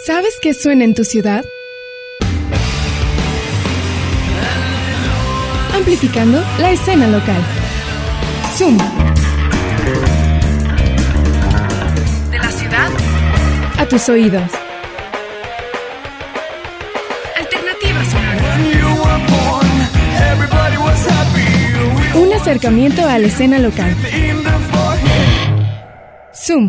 ¿Sabes qué suena en tu ciudad? Amplificando la escena local. Zoom. De la ciudad a tus oídos. Alternativa sonora. Un acercamiento a la escena local. Zoom.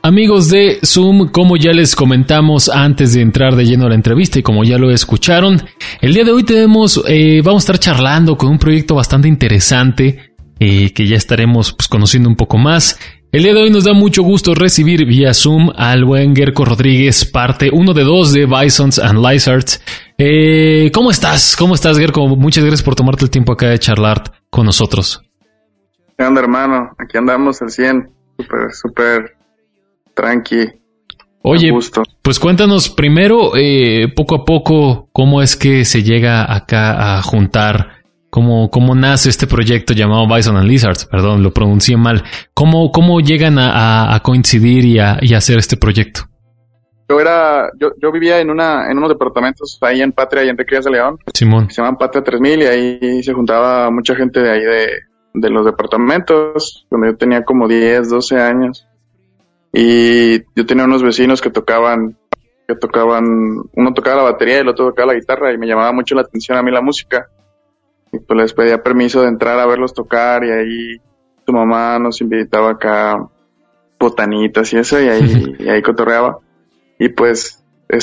Amigos de Zoom, como ya les comentamos antes de entrar de lleno a la entrevista y como ya lo escucharon, el día de hoy vamos a estar charlando con un proyecto bastante interesante que ya estaremos conociendo un poco más. El día de hoy nos da mucho gusto recibir vía Zoom al buen Gerco Rodríguez, parte 1 de 2 de Bisons and Lizards. ¿Cómo estás? ¿Cómo estás, Gerco? Muchas gracias por tomarte el tiempo acá de charlar con nosotros. ¿Qué onda, hermano? Aquí andamos al 100, súper tranqui. Oye, pues cuéntanos primero, poco a poco, cómo es que se llega acá a juntar, cómo nace este proyecto llamado Bison and Lizards, perdón, lo pronuncié mal. ¿Cómo llegan a coincidir y a hacer este proyecto? Yo vivía en unos departamentos ahí en Patria y Enrique Díaz de León, Simón, que se llaman Patria 3000, y ahí se juntaba mucha gente de ahí de los departamentos, cuando yo tenía como 10, 12 años. Y yo tenía unos vecinos que tocaban, uno tocaba la batería y el otro tocaba la guitarra, y me llamaba mucho la atención a mí la música. Y pues les pedía permiso de entrar a verlos tocar, y ahí su mamá nos invitaba acá botanitas y eso, y ahí cotorreaba. Y pues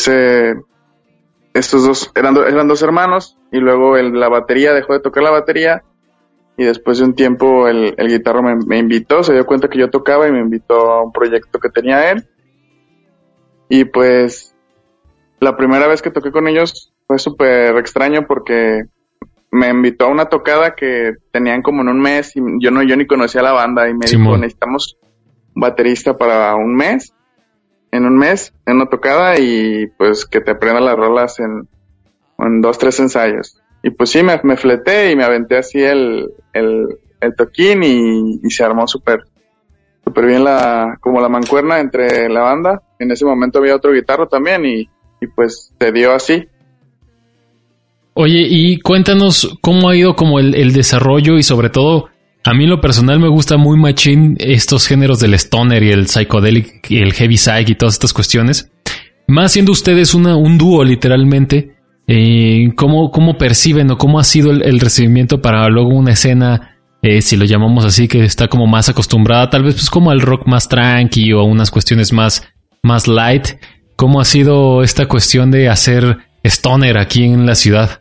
estos dos eran dos hermanos, y luego la batería dejó de tocar la batería. Y después de un tiempo el guitarro me invitó, se dio cuenta que yo tocaba y me invitó a un proyecto que tenía él. Y pues la primera vez que toqué con ellos fue súper extraño porque me invitó a una tocada que tenían como en un mes y yo ni conocía la banda, y me dijo, necesitamos un baterista para un mes, en una tocada, y pues que te aprendas las rolas en 2, 3 ensayos. Y pues sí, me fleté y me aventé así el toquín y se armó súper bien como la mancuerna entre la banda. En ese momento había otro guitarro también y pues se dio así. Oye, y cuéntanos cómo ha ido como el desarrollo, y sobre todo, a mí en lo personal me gusta muy machín estos géneros del stoner y el psychedelic y el heavy psych y todas estas cuestiones. Más siendo ustedes un dúo literalmente. ¿Cómo perciben o cómo ha sido el recibimiento para luego una escena, si lo llamamos así, que está como más acostumbrada tal vez pues como al rock más tranqui o a unas cuestiones más light? ¿Cómo ha sido esta cuestión de hacer stoner aquí en la ciudad?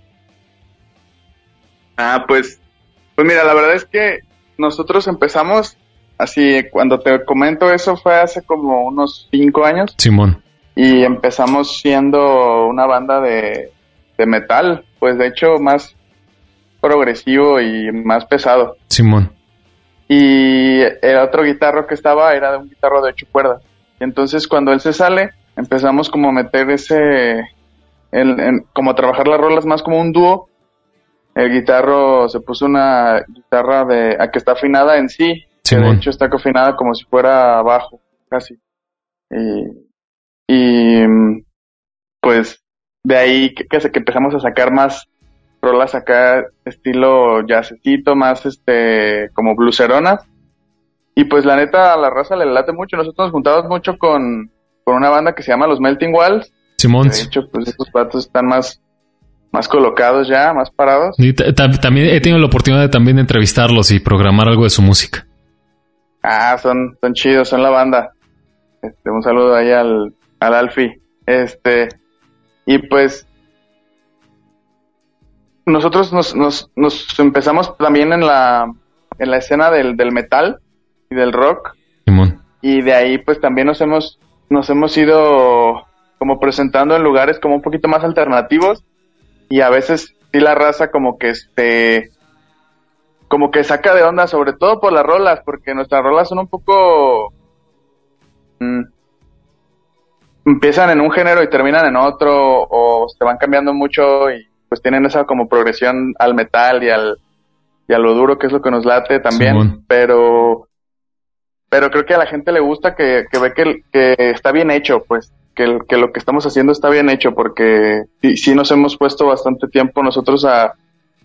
Pues mira, la verdad es que nosotros empezamos así, cuando te comento eso fue hace como unos 5 años. Simón. Y empezamos siendo una banda de metal, pues de hecho más progresivo y más pesado. Simón. Y el otro guitarro que estaba era de un guitarro de 8 cuerdas. Y entonces cuando él se sale, empezamos como a meter como a trabajar las rolas más como un dúo. El guitarro se puso una guitarra que está afinada en sí, Simón. Que de hecho está afinada como si fuera bajo, casi. Y pues de ahí que empezamos a sacar más rolas acá estilo jazzcito, más como blueseronas. Y pues la neta a la raza le late mucho. Nosotros nos juntamos mucho con una banda que se llama los Melting Walls. Simón. De hecho pues estos patos están más colocados ya, más parados. Y también he tenido la oportunidad de también entrevistarlos y programar algo de su música. Son chidos, son la banda. Un saludo ahí al Alfie. Y pues nosotros nos empezamos también en la escena del metal y del rock. Simón. Y de ahí pues también nos hemos ido como presentando en lugares como un poquito más alternativos, y a veces sí la raza como que saca de onda, sobre todo por las rolas, porque nuestras rolas son un poco empiezan en un género y terminan en otro, o se van cambiando mucho y pues tienen esa como progresión al metal y a lo duro, que es lo que nos late también. Simón. Pero creo que a la gente le gusta que ve que está bien hecho, pues que lo que estamos haciendo está bien hecho, porque sí nos hemos puesto bastante tiempo nosotros a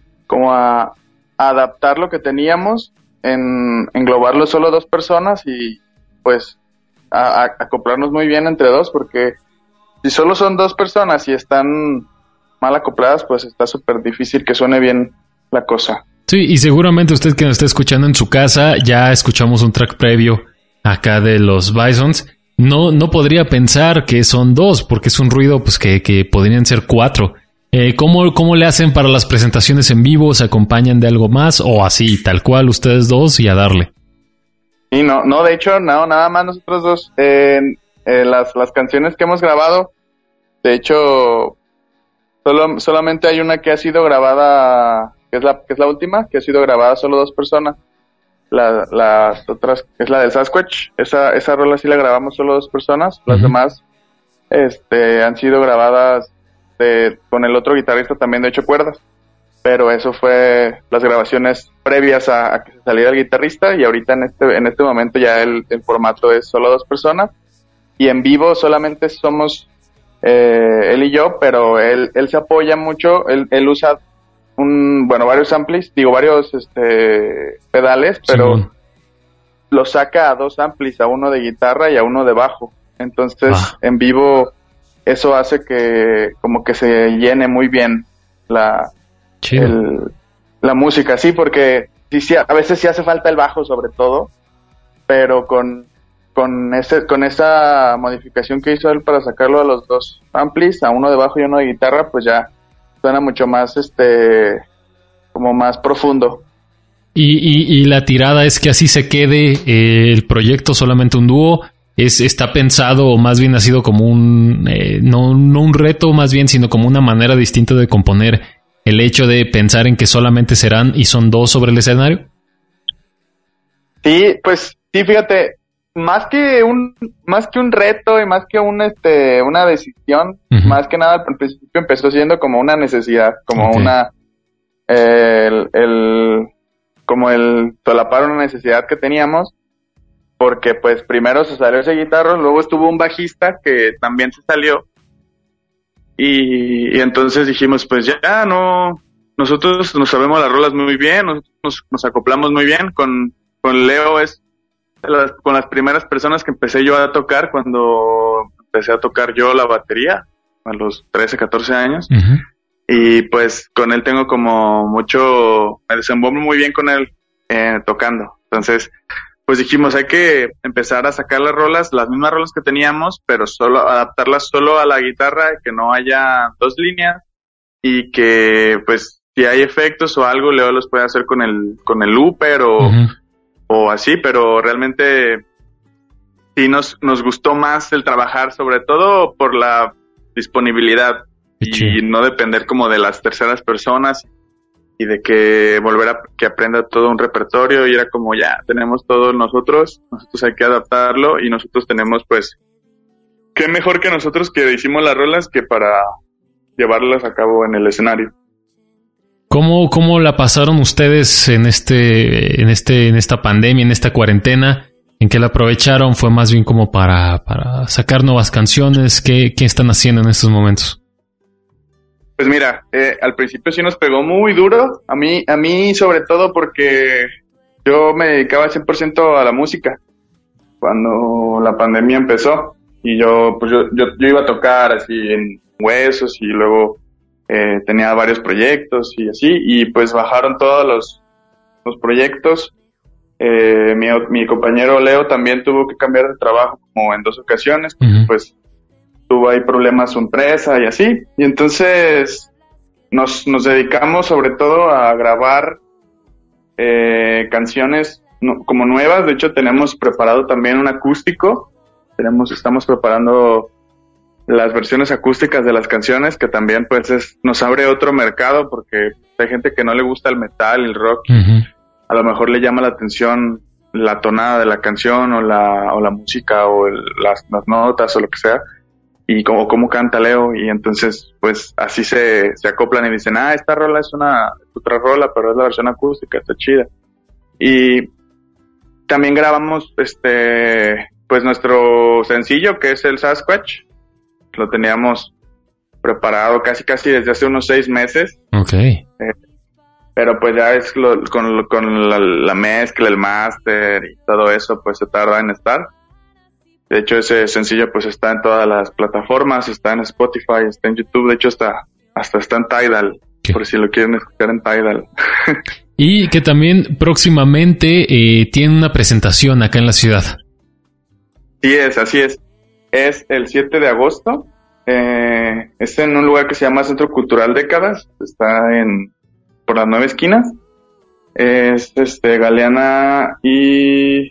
adaptar lo que teníamos, en englobarlo solo 2 personas y pues a acoplarnos muy bien entre 2, porque si solo son 2 personas y están mal acopladas, pues está súper difícil que suene bien la cosa. Sí, y seguramente usted que nos está escuchando en su casa, ya escuchamos un track previo acá de los Bisons, no podría pensar que son 2, porque es un ruido pues que podrían ser 4. ¿Cómo le hacen para las presentaciones en vivo? ¿Se acompañan de algo más o así, tal cual, ustedes 2 y a darle? Y no, de hecho, nada más nosotros 2. Las canciones que hemos grabado, de hecho, solamente hay una que ha sido grabada, que es la última, que ha sido grabada solo 2 personas. Las otras, es la del Sasquatch, esa rola sí la grabamos solo 2 personas. Las demás han sido grabadas con el otro guitarrista también de 8 cuerdas, pero eso fue las grabaciones previas a que se saliera el guitarrista, y ahorita en este momento ya el formato es solo 2 personas, y en vivo solamente somos él y yo, pero él se apoya mucho, él usa varios amplis, varios pedales, pero lo saca a 2 amplis, a uno de guitarra y a uno de bajo. Entonces, en vivo, eso hace que como que se llene muy bien la música, sí, porque sí, a veces sí hace falta el bajo sobre todo, pero con esa modificación que hizo él para sacarlo a los 2 amplis, a uno de bajo y uno de guitarra, pues ya suena mucho más como más profundo. Y la tirada es que así se quede el proyecto solamente un dúo. Está pensado, o más bien ha sido como no un reto más bien, sino como una manera distinta de componer, el hecho de pensar en que solamente serán y son 2 sobre el escenario. Sí, pues sí, fíjate, más que un reto y más que una decisión, más que nada al principio empezó siendo como una necesidad, como como el solapar una necesidad que teníamos, porque pues primero se salió ese guitarro, luego estuvo un bajista que también se salió, y entonces dijimos, pues ya nosotros nos sabemos las rolas muy bien, nos acoplamos muy bien, con Leo es con las primeras personas que empecé yo a tocar cuando empecé a tocar yo la batería, a los 13, 14 años. Y pues con él tengo como me desenvuelvo muy bien con él tocando. Entonces, pues dijimos, hay que empezar a sacar las mismas rolas que teníamos, pero adaptarlas solo a la guitarra, que no haya 2 líneas, y que pues si hay efectos o algo, Leo los puede hacer con el looper o así, pero realmente sí nos gustó más el trabajar, sobre todo por la disponibilidad y no depender como de las terceras personas y de que que aprenda todo un repertorio, y era como ya tenemos todo nosotros hay que adaptarlo, y nosotros tenemos pues qué mejor que nosotros que hicimos las rolas que para llevarlas a cabo en el escenario. ¿Cómo la pasaron ustedes en esta pandemia, en esta cuarentena? ¿En qué la aprovecharon? ¿Fue más bien como para sacar nuevas canciones? ¿Qué están haciendo en estos momentos? Pues mira, al principio sí nos pegó muy duro, a mí sobre todo porque yo me dedicaba al 100% a la música cuando la pandemia empezó, y yo iba a tocar así en Huesos, y luego tenía varios proyectos y así, y pues bajaron todos los proyectos. Mi compañero Leo también tuvo que cambiar de trabajo como en 2 ocasiones, porque pues tuvo ahí problemas su empresa y así, y entonces nos dedicamos sobre todo a grabar canciones como nuevas. De hecho tenemos preparado también un acústico, estamos preparando las versiones acústicas de las canciones, que también pues nos abre otro mercado, porque hay gente que no le gusta el metal, el rock, a lo mejor le llama la atención la tonada de la canción o la música o las notas o lo que sea, y cómo canta Leo, y entonces pues así se acoplan y dicen, esta rola es otra rola, pero es la versión acústica, está chida. Y también grabamos pues nuestro sencillo, que es el Sasquatch. Lo teníamos preparado casi desde hace unos 6 meses. Okay. Pero pues ya es con la mezcla, el máster y todo eso, pues se tarda en estar. De hecho, ese sencillo pues está en todas las plataformas, está en Spotify, está en YouTube, de hecho hasta está en Tidal, por si lo quieren escuchar en Tidal. Y que también próximamente tiene una presentación acá en la ciudad. Sí es, así es. Es el 7 de agosto. Es en un lugar que se llama Centro Cultural Décadas. Está por las 9 esquinas. Es Galeana y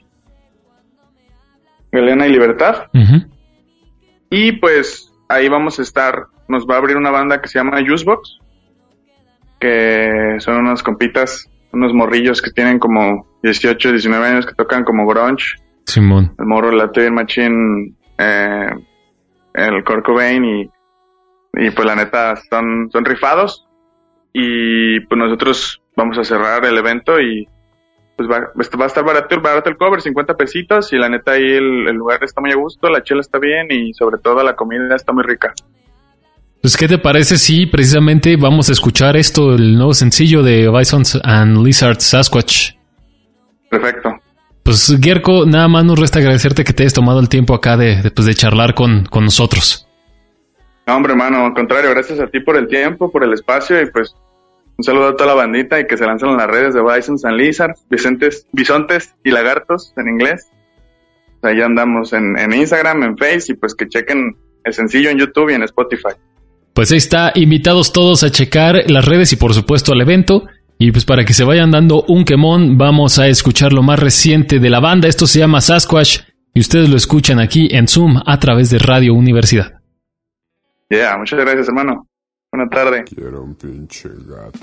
Libertad. Uh-huh. Y pues ahí vamos a estar. Nos va a abrir una banda que se llama Juicebox, que son unos compitas, unos morrillos que tienen como 18, 19 años, que tocan como grunge. Simón. El morro late bien machín, el Kurt Cobain, y pues la neta son rifados. Y pues nosotros vamos a cerrar el evento y pues va a estar barato el cover, 50 pesitos, y la neta ahí el lugar está muy a gusto, la chela está bien y sobre todo la comida está muy rica. Pues, ¿qué te parece si precisamente vamos a escuchar esto, el nuevo sencillo de Bisons and Lizards, Sasquatch? Perfecto. Pues, Gierko, nada más nos resta agradecerte que te hayas tomado el tiempo acá de charlar con nosotros. No, hombre, hermano, al contrario, gracias a ti por el tiempo, por el espacio, y pues un saludo a toda la bandita y que se lanzan en las redes de Bisons and Lizards, bisontes y lagartos en inglés. Ahí andamos en Instagram, en Face, y pues que chequen el sencillo en YouTube y en Spotify. Pues ahí está, invitados todos a checar las redes y por supuesto al evento. Y pues para que se vayan dando un quemón, vamos a escuchar lo más reciente de la banda. Esto se llama Sasquatch y ustedes lo escuchan aquí en Zoom a través de Radio Universidad. Yeah, muchas gracias, hermano. Buenas tardes. Quiero un pinche gato.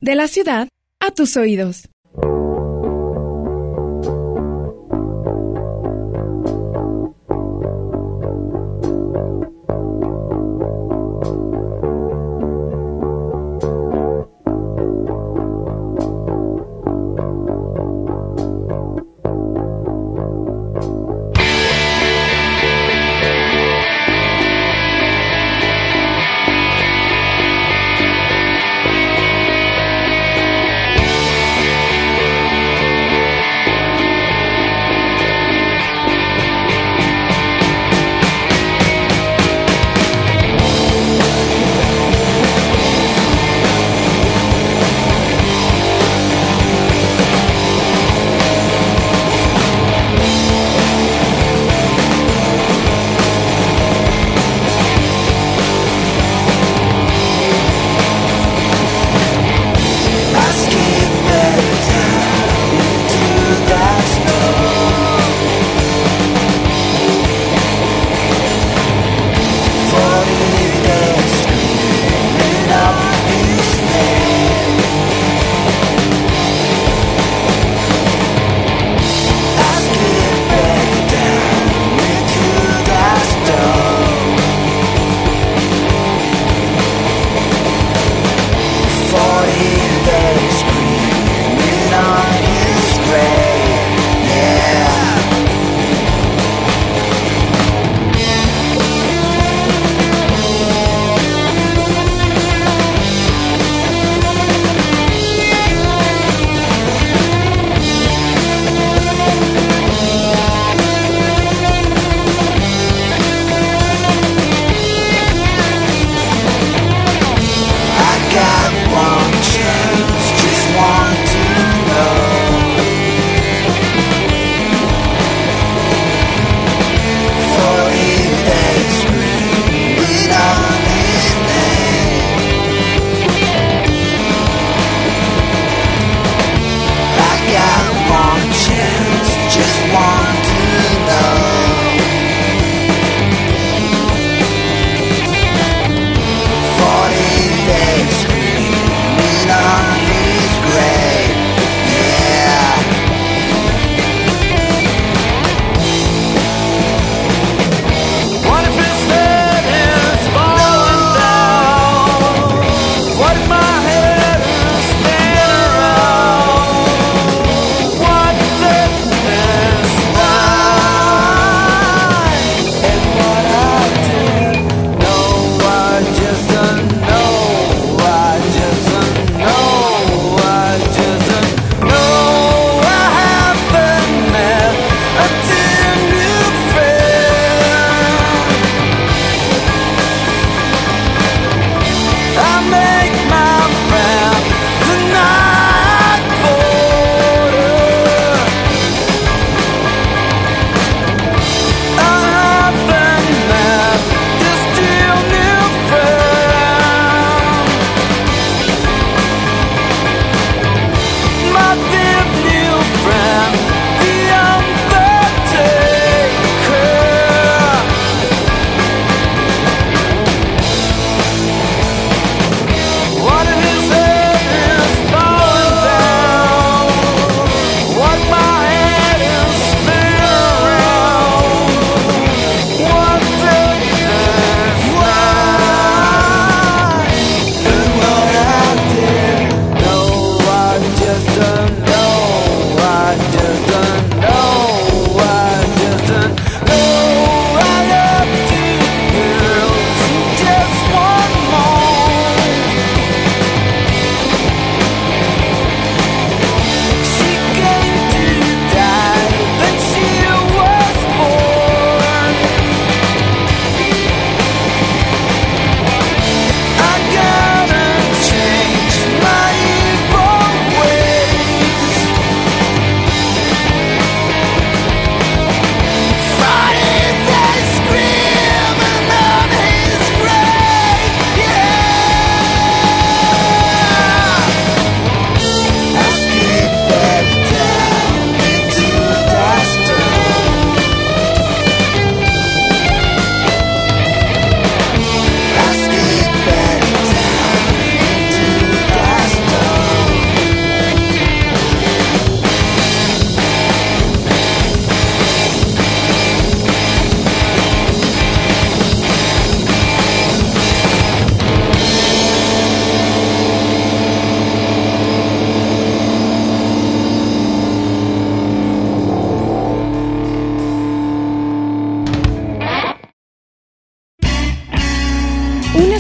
De la ciudad a tus oídos.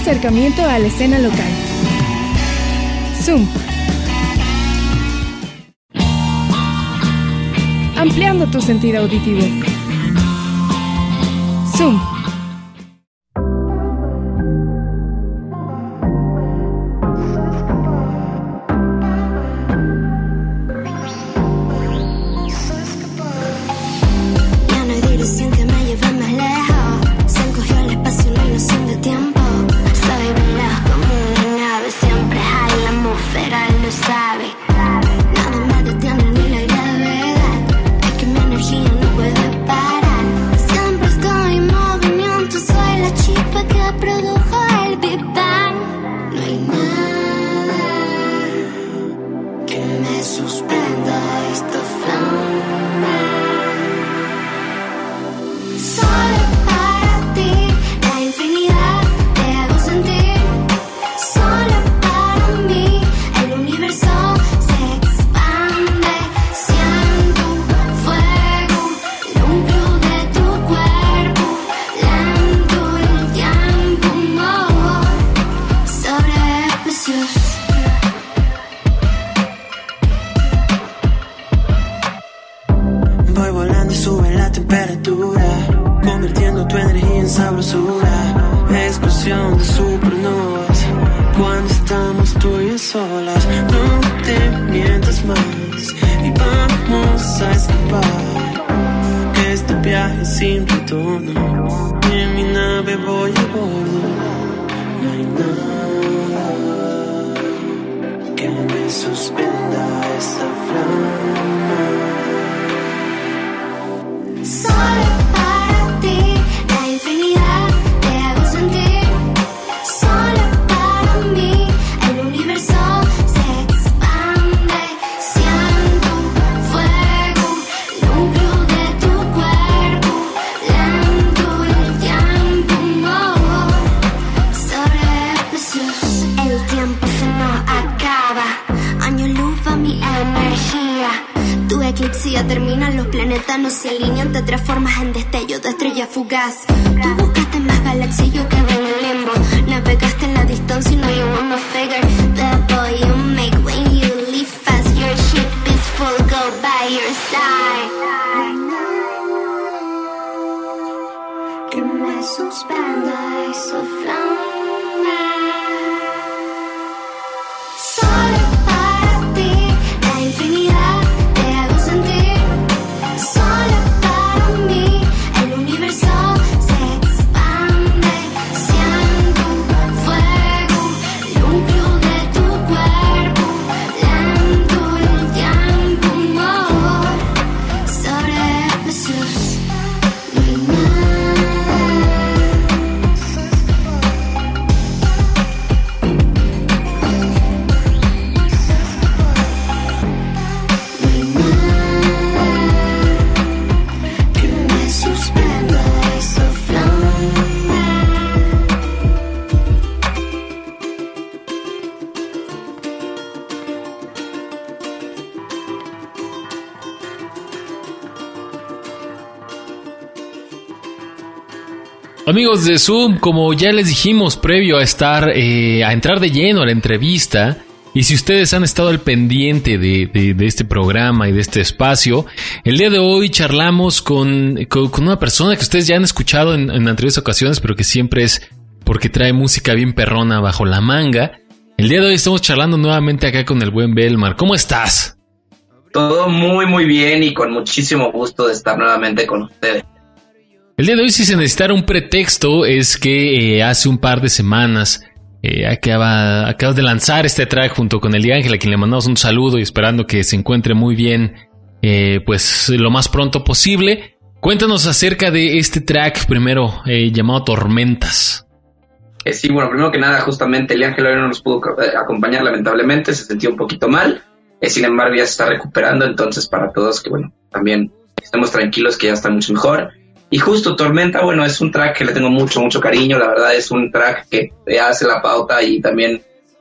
acercamiento a la escena local. Zoom. Ampliando tu sentido auditivo. Zoom. Amigos de Zoom, como ya les dijimos previo a entrar de lleno a la entrevista, y si ustedes han estado al pendiente de este programa y de este espacio, el día de hoy charlamos con una persona que ustedes ya han escuchado en anteriores ocasiones, pero que siempre es porque trae música bien perrona bajo la manga. El día de hoy estamos charlando nuevamente acá con el buen Belmar. ¿Cómo estás? Todo muy muy bien y con muchísimo gusto de estar nuevamente con ustedes. El día de hoy, si se necesitara un pretexto, es que hace un par de semanas acabas de lanzar este track junto con Eli Ángel, a quien le mandamos un saludo y esperando que se encuentre muy bien, pues lo más pronto posible. Cuéntanos acerca de este track primero, llamado Tormentas. Sí, bueno, primero que nada, justamente Eli Ángel hoy no nos pudo acompañar, lamentablemente, se sentía un poquito mal. Sin embargo, ya se está recuperando, entonces para todos que, bueno, también estemos tranquilos que ya está mucho mejor. Y justo Tormenta, bueno, es un track que le tengo mucho, mucho cariño. La verdad es un track que hace la pauta y también,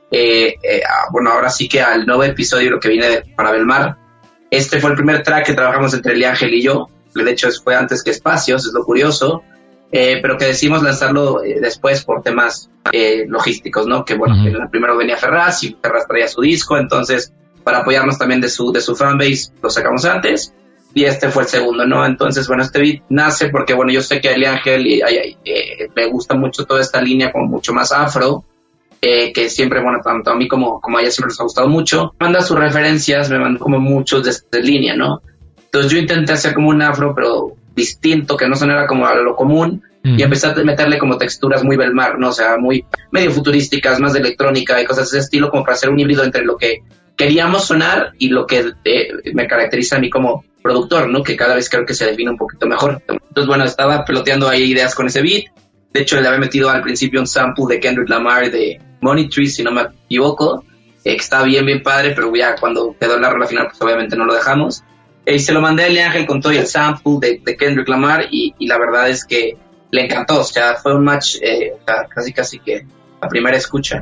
bueno, ahora sí que al nuevo episodio, lo que viene para Belmar. Este fue el primer track que trabajamos entre Eli Ángel y yo. De hecho, fue antes que Espacios, es lo curioso. pero que decidimos lanzarlo después por temas logísticos, ¿no? Que bueno, que primero venía Ferraz y Ferraz traía su disco, entonces para apoyarnos también de su fanbase lo sacamos antes y este fue el segundo, ¿no? Entonces, bueno, este beat nace porque, bueno, yo sé que a Eli Ángel le gusta mucho toda esta línea como mucho más afro, que siempre, bueno, tanto a mí como a ella siempre nos ha gustado mucho. Manda sus referencias, me mandó como muchos de esta línea, ¿no? Entonces yo intenté hacer como un afro, pero distinto, que no sonara como a lo común, y empecé a meterle como texturas muy Belmar, ¿no? O sea, muy medio futurísticas, más de electrónica y cosas de ese estilo, como para hacer un híbrido entre lo que queríamos sonar y lo que me caracteriza a mí como productor, ¿no? Que cada vez creo que se define un poquito mejor. Entonces, bueno, estaba peloteando ahí ideas con ese beat. De hecho, le había metido al principio un sample de Kendrick Lamar de Money Tree, si no me equivoco, que está bien padre, pero ya cuando quedó la rola final, pues obviamente no lo dejamos. Y se lo mandé a Eli Ángel con todo el sample de Kendrick Lamar y la verdad es que le encantó. O sea, fue un match casi que a primera escucha.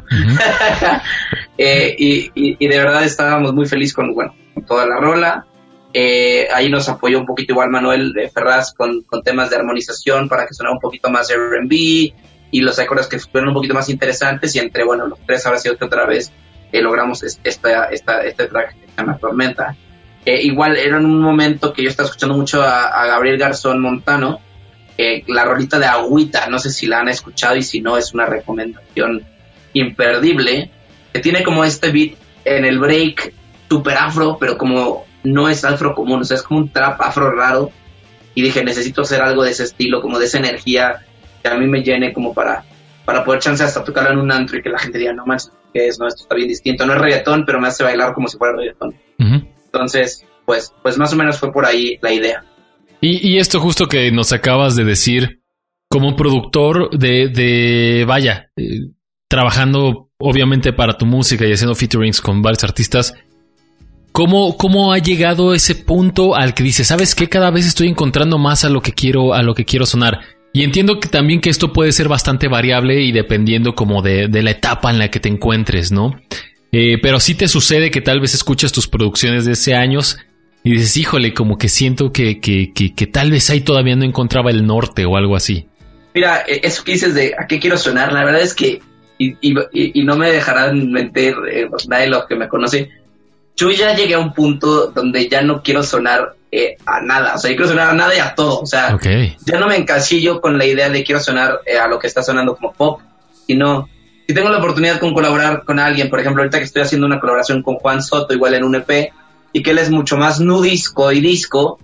Y de verdad estábamos muy felices con toda la rola. Ahí nos apoyó un poquito igual Manuel Ferraz con temas de armonización para que sonara un poquito más R&B y los acordes que fueran un poquito más interesantes, y entre los tres ahora sí otra vez logramos este track que se llama Tormenta. Igual era en un momento que yo estaba escuchando mucho a Gabriel Garzón Montano, la rolita de Agüita, no sé si la han escuchado y si no es una recomendación imperdible, que tiene como este beat en el break super afro, pero como no es afro común, o sea, es como un trap afro raro, y dije, necesito hacer algo de ese estilo, como de esa energía que a mí me llene como para poder chance hasta tocarlo en un antro y que la gente diga, no manches, ¿qué es? No, esto está bien distinto, no es reggaetón, pero me hace bailar como si fuera reggaetón. Entonces, pues más o menos fue por ahí la idea. Y esto justo que nos acabas de decir, como productor trabajando obviamente para tu música y haciendo featurings con varios artistas, ¿cómo ha llegado ese punto al que dices, ¿sabes qué? Cada vez estoy encontrando más a lo que quiero sonar. Y entiendo que también que esto puede ser bastante variable y dependiendo como de la etapa en la que te encuentres, ¿no? Pero sí te sucede que tal vez escuchas tus producciones de hace años y dices, híjole, como que siento que tal vez ahí todavía no encontraba el norte o algo así. Mira, eso que dices de a qué quiero sonar, la verdad es que, y no me dejarán mentir nadie de los que me conoce, yo ya llegué a un punto donde ya no quiero sonar a nada, o sea, yo quiero sonar a nada y a todo, o sea, ya no me encasillo con la idea de quiero sonar a lo que está sonando como pop, sino si tengo la oportunidad de colaborar con alguien, por ejemplo, ahorita que estoy haciendo una colaboración con Juan Soto, igual en un EP, y que él es mucho más nu disco y disco,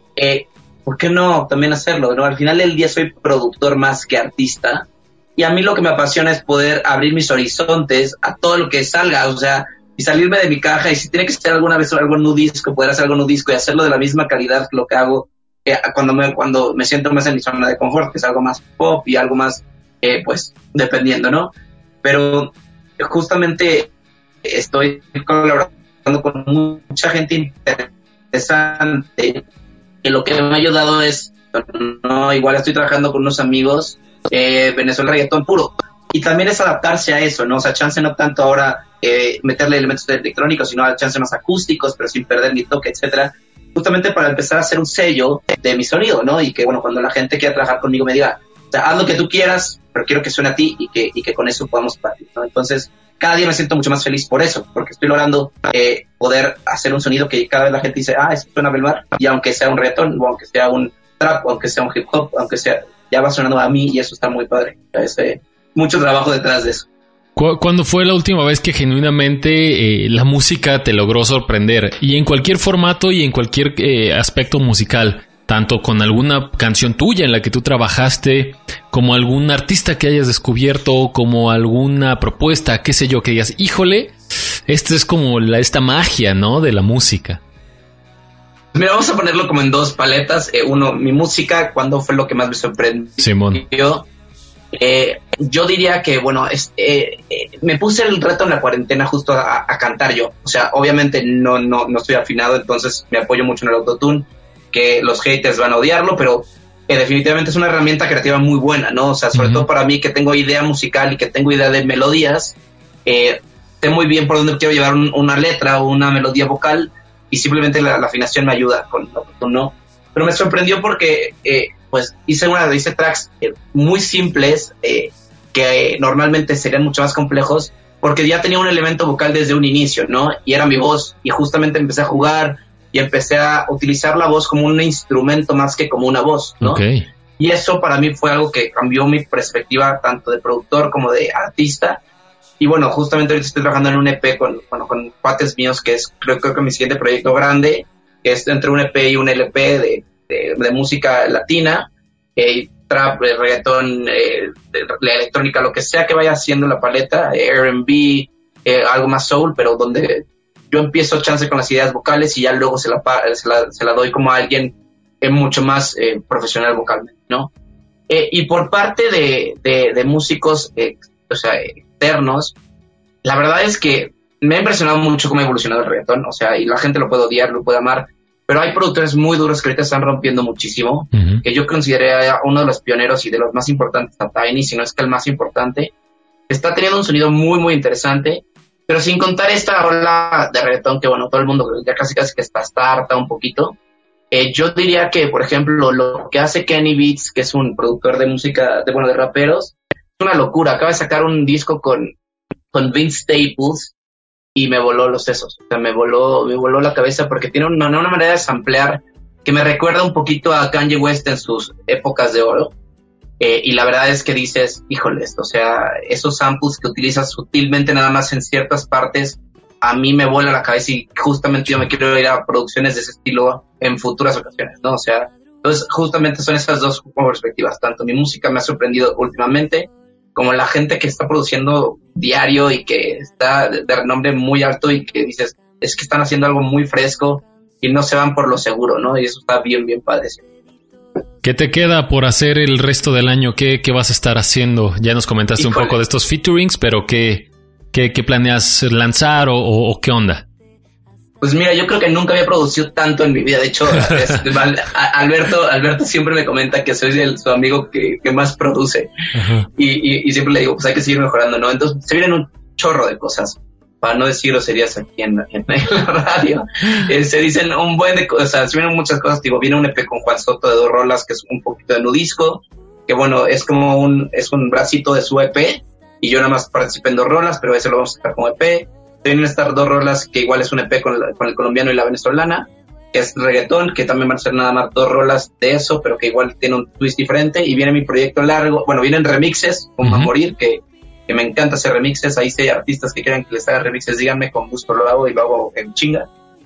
¿por qué no también hacerlo? ¿No? Al final del día soy productor más que artista, y a mí lo que me apasiona es poder abrir mis horizontes a todo lo que salga, o sea, y salirme de mi caja, y si tiene que ser alguna vez algo nu disco, poder hacer algo nu disco y hacerlo de la misma calidad que lo que hago cuando me siento más en mi zona de confort, que es algo más pop y algo más, pues, dependiendo, ¿no? Pero justamente estoy colaborando con mucha gente interesante, y lo que me ha ayudado es, no, igual estoy trabajando con unos amigos, Venezuela reggaetón puro, y también es adaptarse a eso, ¿no? O sea, chance no tanto ahora meterle elementos electrónicos, sino chance más acústicos, pero sin perder mi toque, etcétera, justamente para empezar a hacer un sello de mi sonido, ¿no? Y que, bueno, cuando la gente quiera trabajar conmigo me diga, o sea, haz lo que tú quieras, pero quiero que suene a ti y que con eso podamos partir, ¿no? Entonces, cada día me siento mucho más feliz por eso, porque estoy logrando poder hacer un sonido que cada vez la gente dice, esto suena a Belmar, y aunque sea un reggaetón, o aunque sea un trap, o aunque sea un hip hop, aunque sea, ya va sonando a mí, y eso está muy padre. Es mucho trabajo detrás de eso. ¿Cuándo fue la última vez que genuinamente la música te logró sorprender? Y en cualquier formato y en cualquier aspecto musical, tanto con alguna canción tuya en la que tú trabajaste, como algún artista que hayas descubierto, como alguna propuesta, qué sé yo, que digas, híjole, esta es como esta magia, ¿no? De la música. Mira, vamos a ponerlo como en dos paletas. Uno, mi música, ¿cuándo fue lo que más me sorprendió? Simón. Yo diría que, bueno, me puse el reto en la cuarentena justo a cantar yo. O sea, obviamente no estoy afinado, entonces me apoyo mucho en el autotune, que los haters van a odiarlo, pero definitivamente es una herramienta creativa muy buena, ¿no? O sea, sobre todo para mí, que tengo idea musical y que tengo idea de melodías, sé muy bien por dónde quiero llevar una letra o una melodía vocal, y simplemente la afinación me ayuda con el autotune, ¿no? Pero me sorprendió porque pues hice tracks muy simples, que normalmente serían mucho más complejos, porque ya tenía un elemento vocal desde un inicio, ¿no? Y era mi voz, y justamente empecé a jugar y empecé a utilizar la voz como un instrumento más que como una voz, ¿no? Okay. Y eso para mí fue algo que cambió mi perspectiva tanto de productor como de artista. Y bueno, justamente ahorita estoy trabajando en un EP con cuates míos, que es creo que mi siguiente proyecto grande, que es entre un EP y un LP de música latina, trap, reggaetón, la electrónica, lo que sea que vaya haciendo la paleta, R&B, algo más soul, pero donde yo empiezo chance con las ideas vocales y ya luego se la doy como a alguien mucho más profesional vocalmente, ¿no? Y por parte de músicos, o sea, externos, la verdad es que me ha impresionado mucho cómo ha evolucionado el reggaetón, o sea, y la gente lo puede odiar, lo puede amar, pero hay productores muy duros que ahorita están rompiendo muchísimo, que yo consideré uno de los pioneros y de los más importantes a Tiny, si no es que el más importante. Está teniendo un sonido muy, muy interesante, pero sin contar esta ola de reggaetón que, bueno, todo el mundo ya casi que está harta un poquito. Yo diría que, por ejemplo, lo que hace Kenny Beats, que es un productor de música, de raperos, es una locura. Acaba de sacar un disco con Vince Staples y me voló los sesos. O sea, me voló la cabeza porque tiene una manera de samplear que me recuerda un poquito a Kanye West en sus épocas de oro. Y la verdad es que dices, híjoles, o sea, esos samples que utilizas sutilmente nada más en ciertas partes, a mí me vuela la cabeza y justamente yo me quiero ir a producciones de ese estilo en futuras ocasiones, ¿no? O sea, entonces justamente son esas dos perspectivas. Tanto mi música me ha sorprendido últimamente, como la gente que está produciendo diario y que está de renombre muy alto y que dices, es que están haciendo algo muy fresco y no se van por lo seguro, ¿no? Y eso está bien, bien padre. ¿Qué te queda por hacer el resto del año? ¿Qué vas a estar haciendo? Ya nos comentaste un poco de estos featurings, pero ¿qué planeas lanzar o qué onda? Pues mira, yo creo que nunca había producido tanto en mi vida. De hecho, Alberto siempre me comenta que soy su amigo que más produce. Y siempre le digo, pues hay que seguir mejorando, ¿no? Entonces se vienen un chorro de cosas, para no decir groserías aquí en la radio. Se dicen un buen de cosas, se vienen muchas cosas. Digo, viene un EP con Juan Soto de 2 rolas, que es un poquito de nudisco, que bueno, es como un bracito de su EP, y yo nada más participé en 2 rolas, pero ese lo vamos a sacar como EP. Vienen a estar 2 rolas que igual es un EP con el colombiano y la venezolana, que es reggaetón, que también van a ser nada más 2 rolas de eso, pero que igual tiene un twist diferente. Y viene mi proyecto largo, bueno, vienen remixes, como a morir, que me encanta hacer remixes. Ahí si hay artistas que quieran que les haga remixes, díganme, con gusto lo hago y lo hago en chinga.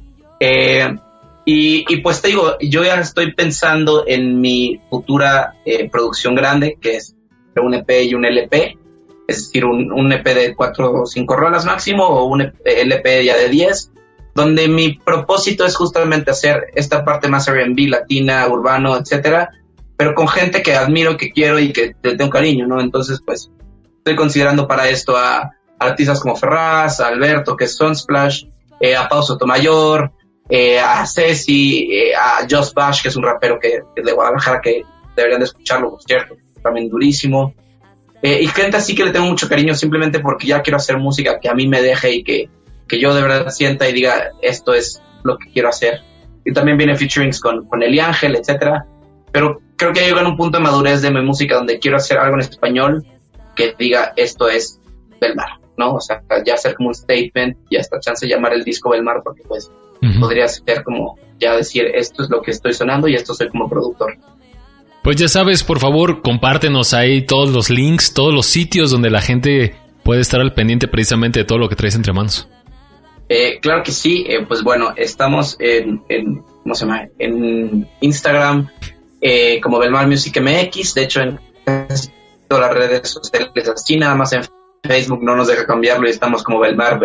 Y pues te digo, yo ya estoy pensando en mi futura producción grande, que es un EP y un LP. Es decir, un EP de 4 o 5 rolas máximo, o un LP ya de 10, donde mi propósito es justamente hacer esta parte más R&B, latina, urbano, etcétera, pero con gente que admiro, que quiero y que le tengo cariño, ¿no? Entonces, pues, estoy considerando para esto a artistas como Ferraz, a Alberto, que es Sunsplash, a Pau Sotomayor, a Ceci, a Just Bash, que es un rapero de Guadalajara, que deberían de escucharlo, por cierto, también durísimo. Y gente así que le tengo mucho cariño simplemente porque ya quiero hacer música que a mí me deje y que yo de verdad sienta y diga, esto es lo que quiero hacer. Y también viene featurings con Eli Ángel, etcétera. Pero creo que llego en un punto de madurez de mi música donde quiero hacer algo en español que diga, esto es Belmar, ¿no? O sea, ya hacer como un statement y hasta chance de llamar el disco Belmar, porque pues podría ser como ya decir, esto es lo que estoy sonando y esto soy como productor. Pues ya sabes, por favor, compártenos ahí todos los links, todos los sitios donde la gente puede estar al pendiente precisamente de todo lo que traes entre manos. Claro que sí. Pues bueno, estamos en ¿cómo se llama? En Instagram como Belmar Music MX. De hecho, en todas las redes sociales así, nada más en Facebook no nos deja cambiarlo y estamos como Belmar.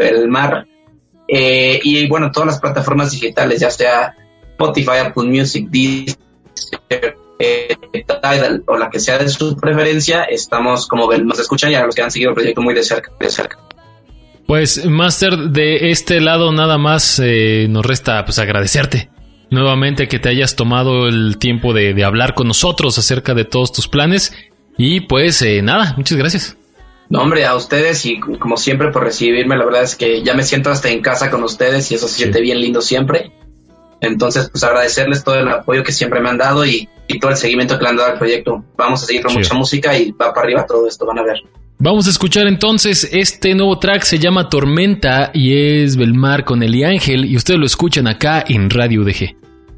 Y bueno, todas las plataformas digitales, ya sea Spotify, Apple Music, Deezer, Tidal o la que sea de su preferencia, estamos como nos escuchan y a los que han seguido el proyecto muy de cerca. Pues Master, de este lado nada más nos resta pues agradecerte nuevamente que te hayas tomado el tiempo de hablar con nosotros acerca de todos tus planes y pues nada, muchas gracias. No, hombre, a ustedes y como siempre por recibirme. La verdad es que ya me siento hasta en casa con ustedes y eso se siente bien lindo siempre. Entonces, pues agradecerles todo el apoyo que siempre me han dado y todo el seguimiento que le han dado al proyecto. Vamos a seguir con mucha música y va para arriba todo esto, van a ver. Vamos a escuchar entonces este nuevo track, se llama Tormenta y es Belmar con Eli Ángel y ustedes lo escuchan acá en Radio UDG.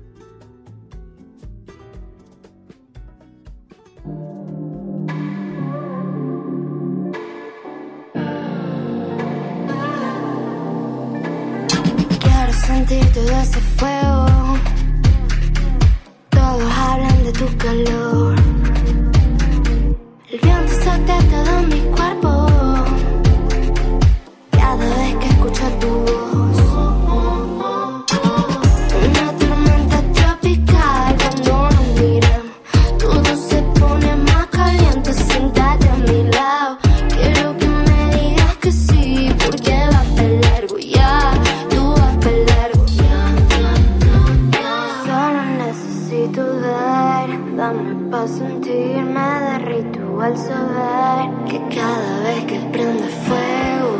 Quiero sentir todo ese fuego, todos hablan de tu calor. El viento azota todo mi cuerpo cada vez que escucho tu voz. Una tormenta tropical cuando nos miramos, todo se pone más caliente. Siéntate a mi lado, quiero que me digas que sí, porque va para largo ya, tú vas para largo ya. Solo necesito dame pa' sentir, me derrito al saber que cada vez que prende fuego,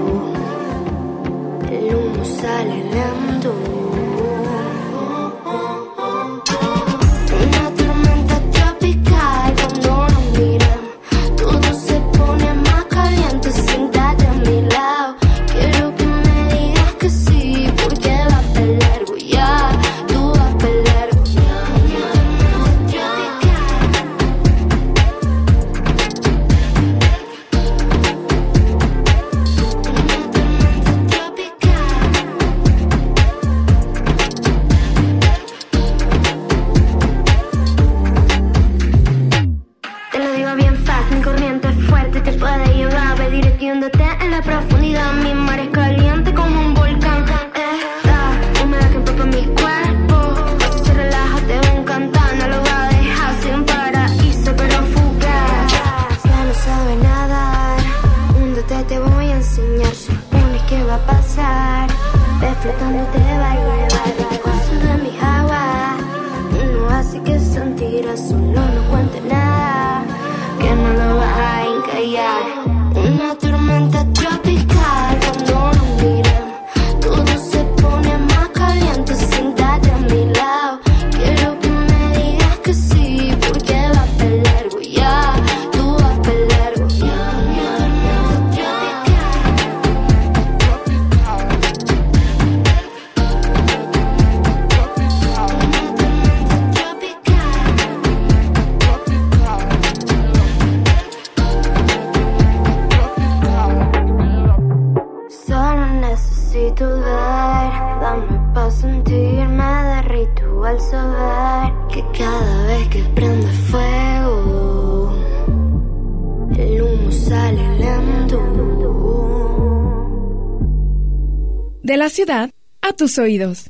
el humo sale lento. Una tormenta tropical cuando nos miramos, todo se pone más caliente. Siéntate a mi lado, quiero que me digas que sí, porque va para largo ya, tú vas para largo ya. Te lo digo bien fácil, mi corriente es fuerte, te puede llevar, ve direccionándote en la profundidad. Mi mar es caliente como un volcán, esta humedad que empapa mi cuerpo. Si se relaja te va a encantar, no lo va a dejar sin paraíso pero fugaz. Ya no sabe nadar, húndete, te voy a enseñar. Supones que va a pasar, ve flotando, te va a llevar el curso de mis aguas. No hace que sentirás, solo no cuente nada, que no lo vas a encallar. Una tormenta tropical cuando nos miramos, todo se pone más caliente. Siéntate a mi lado, quiero que me digas que sí, porque va para largo ya, tú vas para largo ya. Solo necesito dame pa' sentir, me derrito al saber que cada vez que prende fuego, el humo sale lento. De la ciudad a tus oídos.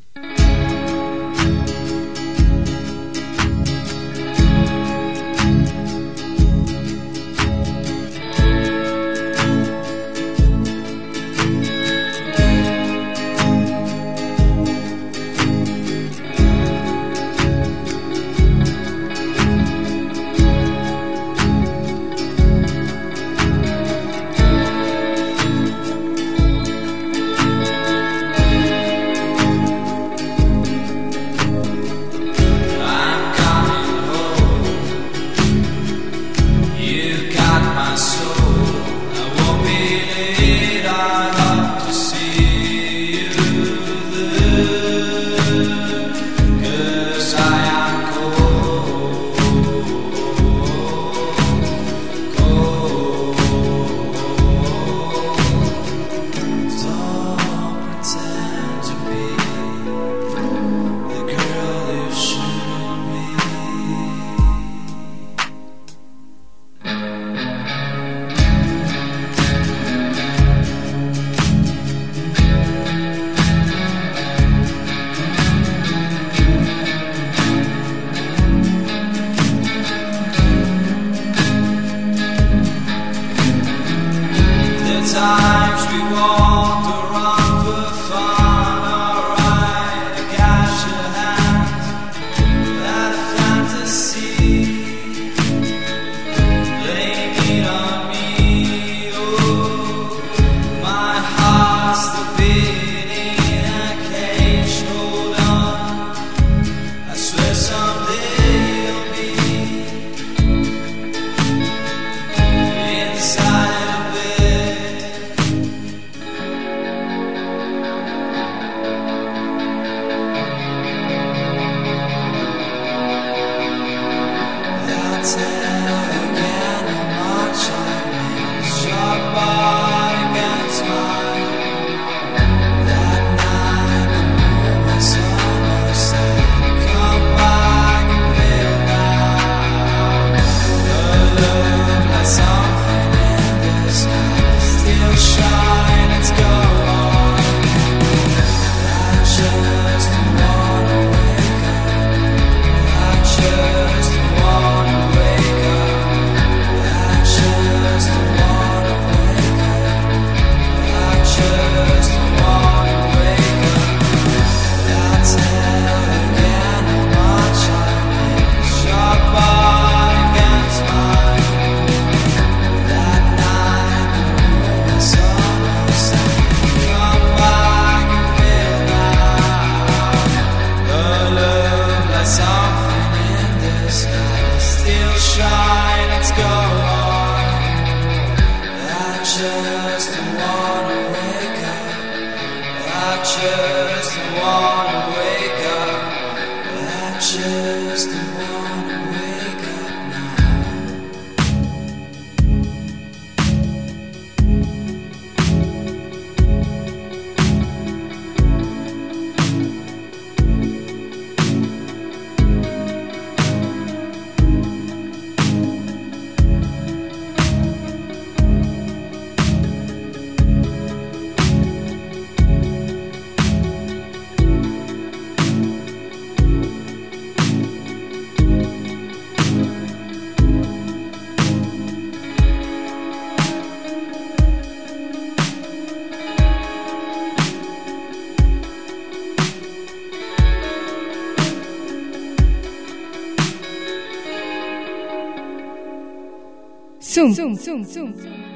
Zoom.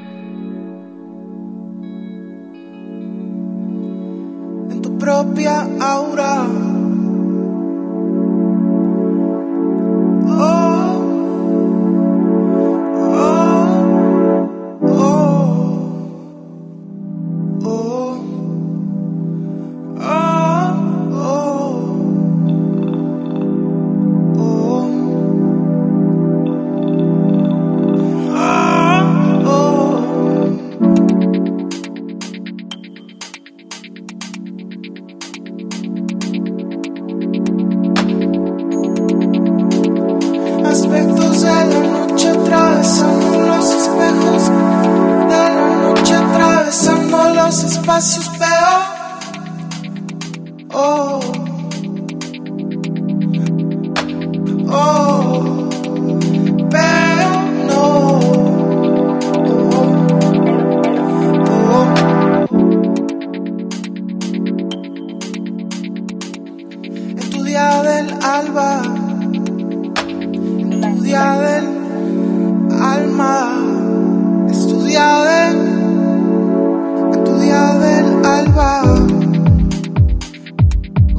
En tu propia aura. Aspectos de la noche atravesando los espejos, de la noche atravesando los espacios, veo. Pero no. En tu día del alba, día del alma, es tu día en tu día del alba.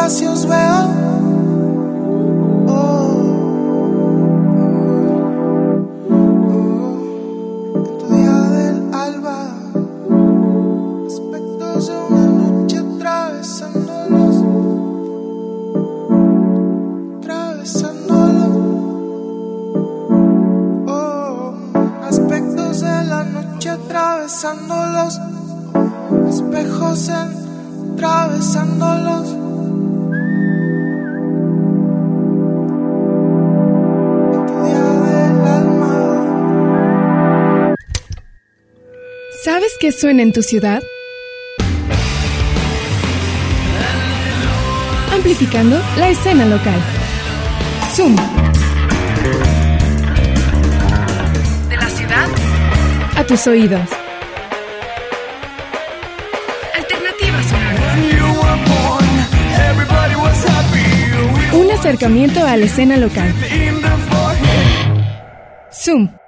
espacios veo. En tu día del alba, aspectos de una noche atravesándolos. Aspectos de la noche atravesándolos, espejos atravesándolos. En tu día del alma. ¿Sabes qué suena en tu ciudad? Amplificando la escena local. Zoom. De la ciudad A tus oídos. Alternativa sonora. Un acercamiento a la escena local. Zoom.